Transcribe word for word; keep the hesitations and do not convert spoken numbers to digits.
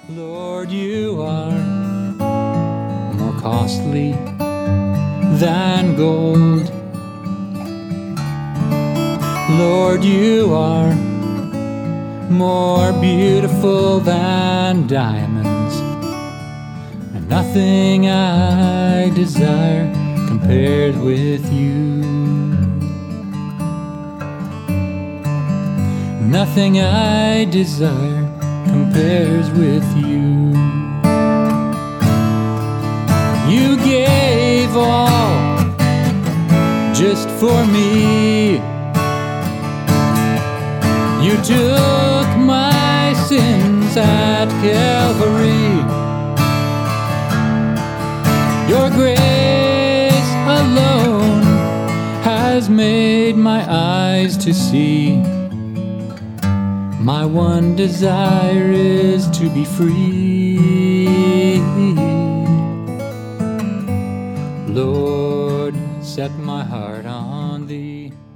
Lord, you are more costly than gold. Lord, you are more beautiful than diamonds, and nothing I desire compares with you. Nothing I desire compares with you. You gave all just for me. You took my sins at Calvary. Your grace alone has made my eyes to see. My one desire is to be free. Lord, set my heart on thee.